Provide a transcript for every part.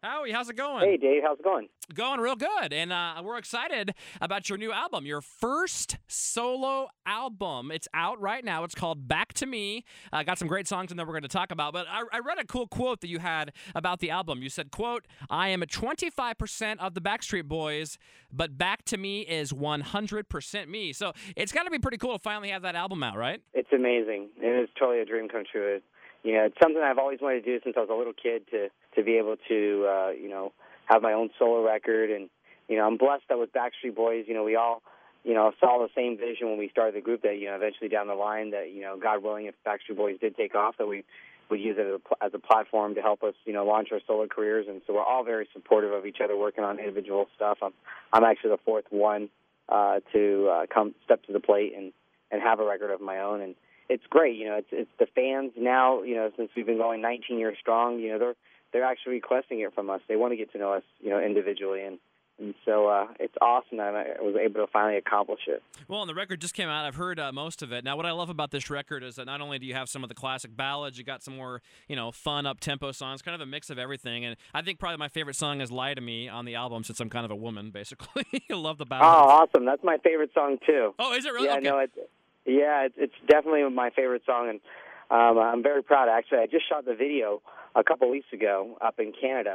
Howie, how's it going? Hey, Dave, how's it going? Going real good. And we're excited about your new album, your first solo album. It's out right now. It's called Back to Me. Got some great songs in there we're going to talk about. But I read a cool quote that you had about the album. You said, quote, "I am at 25% of the Backstreet Boys, but Back to Me is 100% me." So it's got to be pretty cool to finally have that album out, right? It's amazing. It is totally a dream come true. It's something I've always wanted to do since I was a little kid to be able to, have my own solo record. And, I'm blessed that with Backstreet Boys, we all, saw the same vision when we started the group that, eventually down the line that, God willing, if Backstreet Boys did take off, that we would use it as a platform to help us, launch our solo careers. And so we're all very supportive of each other working on individual stuff. I'm actually the fourth one to come step to the plate and have a record of my own. And it's great. It's the fans now, since we've been going 19 years strong, they're actually requesting it from us. They want to get to know us, individually. And so it's awesome that I was able to finally accomplish it. Well, and the record just came out. I've heard most of it. Now, what I love about this record is that not only do you have some of the classic ballads, you got some more, fun up-tempo songs, kind of a mix of everything. And I think probably my favorite song is "Lie to Me" on the album, since I'm kind of a woman, basically. I love the ballads. Oh, awesome. That's my favorite song, too. Oh, is it really? Yeah, Okay. no, it's definitely my favorite song. And I'm very proud. Actually, I just shot the video a couple weeks ago up in Canada.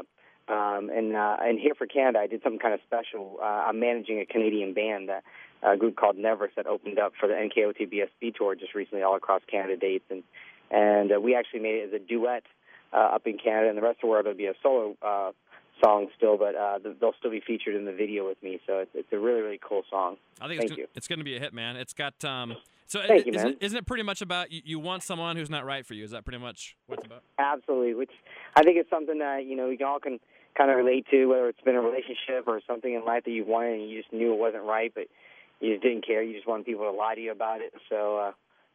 And here for Canada, I did something kind of special. I'm managing a Canadian band, a group called Neverest, that opened up for the NKOT BSB tour just recently all across Canada dates. And we actually made it as a duet up in Canada, and the rest of the world it'll be a solo song still, but they'll still be featured in the video with me. So it's a really, really cool song. I think it's going to be a hit, man. It's got so Thank you, man. Isn't it pretty much about you want someone who's not right for you? Is that pretty much what it's about? Absolutely, which I think is something that we all can kind of relate to, whether it's been a relationship or something in life that you wanted and you just knew it wasn't right, but you just didn't care. You just wanted people to lie to you about it. So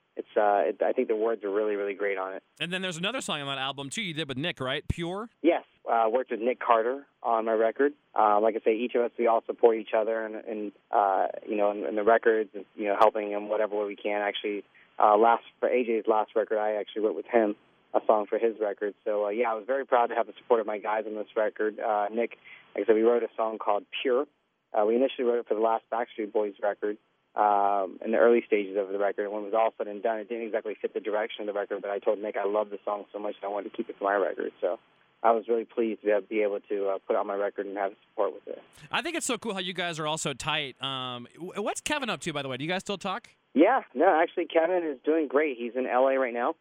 I think the words are really, really great on it. And then there's another song on that album too. You did with Nick, right? Pure. Yes, worked with Nick Carter on my record. Like I say, each of us, we all support each other, and in the records, and, helping him whatever way we can. Actually, for AJ's last record, I actually wrote with him a song for his record. So, I was very proud to have the support of my guys on this record. Nick, like I said, we wrote a song called Pure. We initially wrote it for the last Backstreet Boys record in the early stages of the record. And when it was all said and done, it didn't exactly fit the direction of the record, but I told Nick I love the song so much that I wanted to keep it for my record. So I was really pleased to be able to put it on my record and have support with it. I think it's so cool how you guys are all so tight. What's Kevin up to, by the way? Do you guys still talk? Yeah, no, actually, Kevin is doing great. He's in L.A. right now.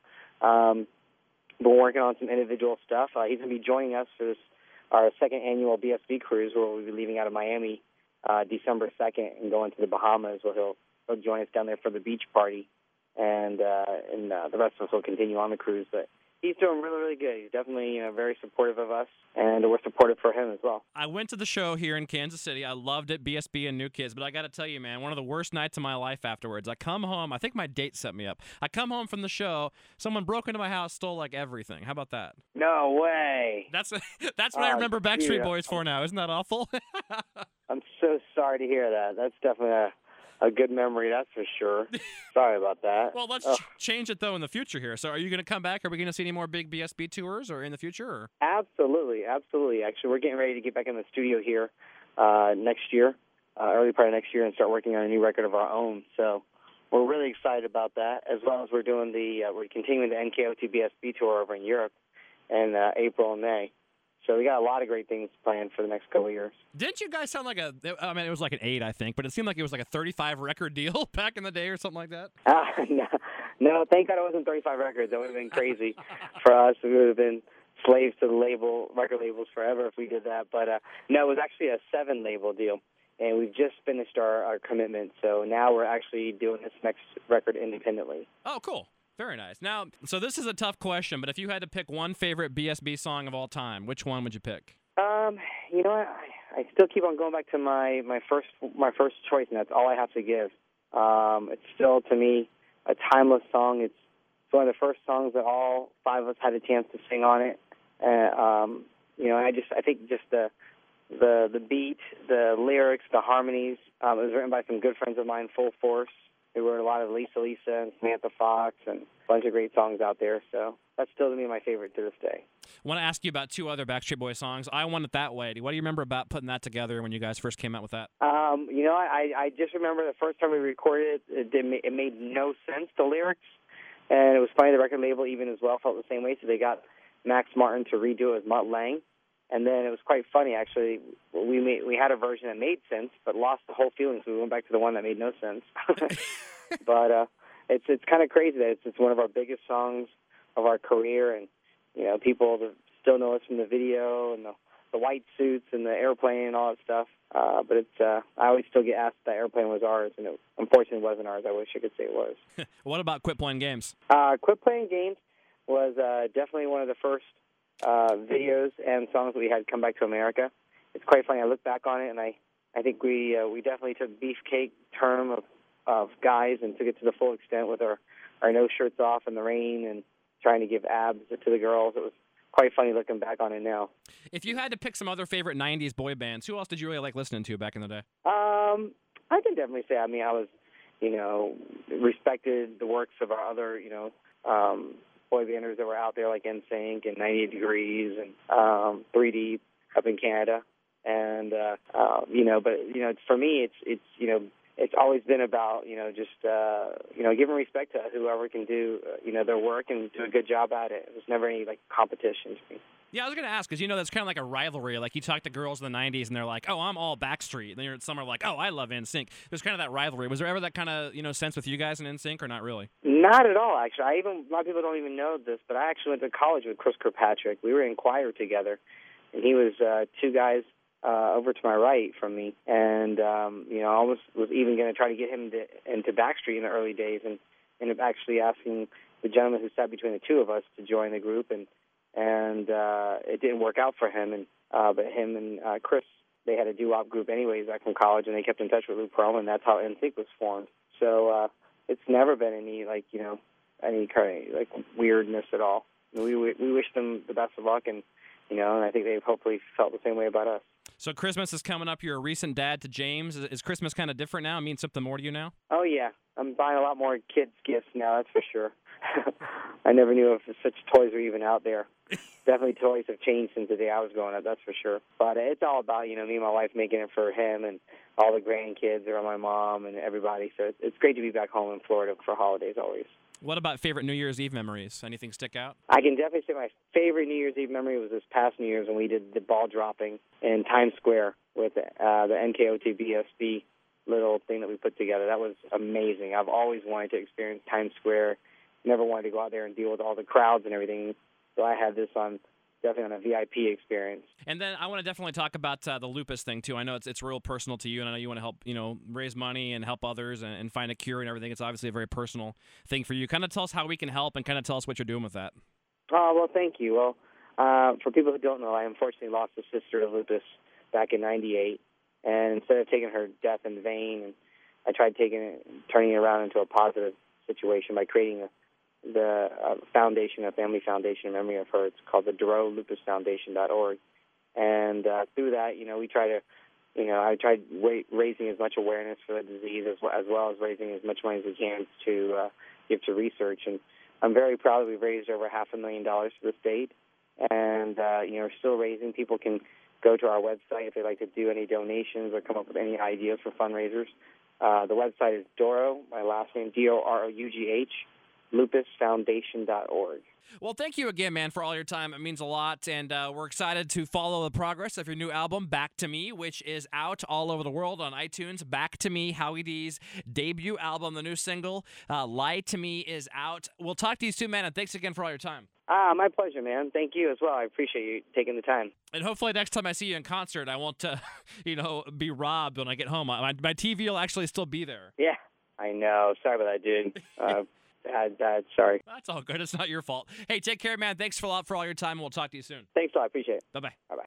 Been working on some individual stuff. He's going to be joining us for our second annual BSB cruise, where we'll be leaving out of Miami December 2nd and going to the Bahamas, where he'll join us down there for the beach party, and the rest of us will continue on the cruise. But he's doing really, really good. He's definitely very supportive of us, and we're supportive for him as well. I went to the show here in Kansas City. I loved it, BSB and New Kids, but I got to tell you, man, one of the worst nights of my life afterwards. I come home. I think my date set me up. I come home from the show. Someone broke into my house, stole like everything. How about that? No way. That's what I remember Backstreet Boys for now. Isn't that awful? I'm so sorry to hear that. That's definitely a good memory, that's for sure. Sorry about that. Well, let's change it, though, in the future here. So are you going to come back? Are we going to see any more big BSB tours or in the future? Or? Absolutely, absolutely. Actually, we're getting ready to get back in the studio here next year, early part of next year, and start working on a new record of our own. So we're really excited about that, as well as we're continuing the NKOT BSB tour over in Europe in April and May. So we got a lot of great things planned for the next couple of years. Didn't you guys sound like it was like an 8, I think, but it seemed like it was like a 35 record deal back in the day or something like that? No, thank God it wasn't 35 records. That would have been crazy for us. We would have been slaves to the record labels forever if we did that. But no, it was actually a 7-label deal, and we've just finished our commitment. So now we're actually doing this next record independently. Oh, cool. Very nice. Now, so this is a tough question, but if you had to pick one favorite BSB song of all time, which one would you pick? You know what? I still keep on going back to my first choice, and that's All I Have to Give. It's still, to me, a timeless song. It's one of the first songs that all 5 of us had a chance to sing on it. I think just the beat, the lyrics, the harmonies. It was written by some good friends of mine, Full Force. There were a lot of Lisa and Samantha Fox and a bunch of great songs out there. So that's still, to me, my favorite to this day. want to ask you about two other Backstreet Boys songs. I Want It That Way. What do you remember about putting that together when you guys first came out with that? I just remember the first time we recorded it made no sense, the lyrics. And it was funny, the record label even as well felt the same way, so they got Max Martin to redo it with Mutt Lange. And then it was quite funny, actually. We had a version that made sense, but lost the whole feeling, so we went back to the one that made no sense. But it's kind of crazy that it's one of our biggest songs of our career, and people that still know us from the video and the white suits and the airplane and all that stuff. But it's I always still get asked if that airplane was ours, and it unfortunately wasn't ours. I wish I could say it was. What about Quit Playing Games? Quit Playing Games was definitely one of the first videos and songs that we had come back to America. It's quite funny. I look back on it, and I think we definitely took Beefcake term of guys and took it to the full extent with our no shirts off in the rain and trying to give abs to the girls. It was quite funny looking back on it now. If you had to pick some other favorite 90s boy bands, who else did you really like listening to back in the day? I can definitely say, I was, respected the works of our other, boy banders that were out there like NSYNC and 98 Degrees and 3 Deep up in Canada. And, but for me, it's always been about, giving respect to whoever can do, their work and do a good job at it. There's never any, competition to me. Yeah, I was going to ask, because, that's kind of like a rivalry. Like, you talk to girls in the 90s, and they're like, oh, I'm all Backstreet. And then some are like, oh, I love NSYNC. There's kind of that rivalry. Was there ever that kind of, sense with you guys in NSYNC, or not really? Not at all, actually. A lot of people don't even know this, but I actually went to college with Chris Kirkpatrick. We were in choir together, and he was two guys over to my right from me. And, I almost was even going to try to get him into Backstreet in the early days, and ended up actually asking the gentleman who sat between the two of us to join the group, and it didn't work out for him. But him and Chris, they had a doo-wop group anyways back from college, and they kept in touch with Lou Pearlman, and that's how NSYNC was formed. So it's never been any any kind of weirdness at all. We wish them the best of luck, and and I think they've hopefully felt the same way about us. So Christmas is coming up. You're a recent dad to James. Is Christmas kind of different now? It means something more to you now? Oh yeah, I'm buying a lot more kids' gifts now. That's for sure. I never knew if such toys were even out there. Definitely toys have changed since the day I was growing up, that's for sure. But it's all about, me and my wife making it for him and all the grandkids or my mom and everybody. So it's great to be back home in Florida for holidays always. What about favorite New Year's Eve memories? Anything stick out? I can definitely say my favorite New Year's Eve memory was this past New Year's when we did the ball dropping in Times Square with the NKOTB little thing that we put together. That was amazing. I've always wanted to experience Times Square. Never wanted to go out there and deal with all the crowds and everything. So I had this definitely on a VIP experience. And then I want to definitely talk about the lupus thing too. I know it's real personal to you, and I know you want to help raise money and help others and find a cure and everything. It's obviously a very personal thing for you. Kind of tell us how we can help, and kind of tell us what you're doing with that. Oh, well, thank you. Well, for people who don't know, I unfortunately lost a sister to lupus back in '98, and instead of taking her death in vain, and I tried turning it around into a positive situation by creating the foundation, a family foundation in memory of her. It's called the DuroLupusFoundation.org. And through that, we try to, I tried raising as much awareness for the disease as well as raising as much money as we can to give to research. And I'm very proud that we've raised over $500,000 for the state. And, we're still raising. People can go to our website if they'd like to do any donations or come up with any ideas for fundraisers. The website is Doro, my last name, DOROUGH, lupusfoundation.org. Well, thank you again, man, for all your time. It means a lot, and we're excited to follow the progress of your new album, Back to Me, which is out all over the world on iTunes. Back to Me, Howie D's debut album, the new single, Lie to Me, is out. We'll talk to you soon, man, and thanks again for all your time. My pleasure, man. Thank you as well. I appreciate you taking the time. And hopefully next time I see you in concert, I won't, be robbed when I get home. My TV will actually still be there. Yeah, I know. Sorry about that, dude. Dad, sorry. That's all good. It's not your fault. Hey, take care, man. Thanks a lot for all your time, and we'll talk to you soon. Thanks a lot. I appreciate it. Bye-bye. Bye-bye.